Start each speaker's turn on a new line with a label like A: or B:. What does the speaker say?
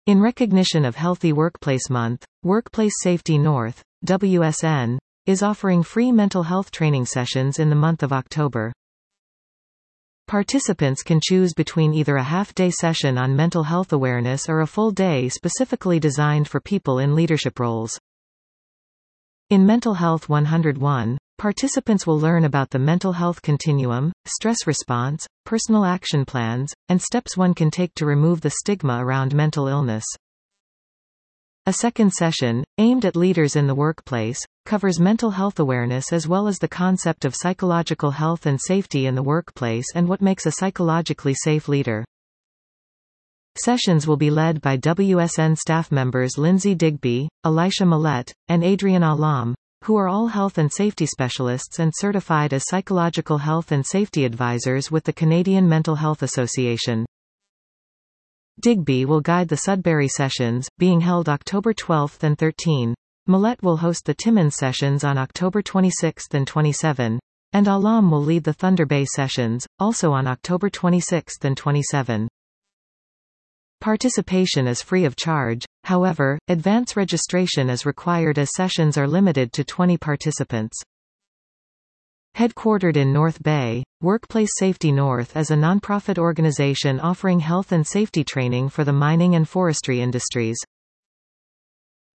A: In recognition of Healthy Workplace Month, Workplace Safety North, WSN, is offering free mental health training sessions in the month of October. Participants can choose between either a half-day session on mental health awareness or a full day specifically designed for people in leadership roles. In Mental Health 101, participants will learn about the mental health continuum, stress response, personal action plans, and steps one can take to remove the stigma around mental illness. A second session, aimed at leaders in the workplace, covers mental health awareness as well as the concept of psychological health and safety in the workplace and what makes a psychologically safe leader. Sessions will be led by WSN staff members Lindsay Digby, Elisha Millette, and Adrian Alam, who are all health and safety specialists and certified as psychological health and safety advisors with the Canadian Mental Health Association. Digby will guide the Sudbury sessions, being held October 12 and 13. Millette will host the Timmins sessions on October 26 and 27, and Alam will lead the Thunder Bay sessions, also on October 26 and 27. Participation is free of charge, however, advance registration is required as sessions are limited to 20 participants. Headquartered in North Bay, Workplace Safety North is a nonprofit organization offering health and safety training for the mining and forestry industries.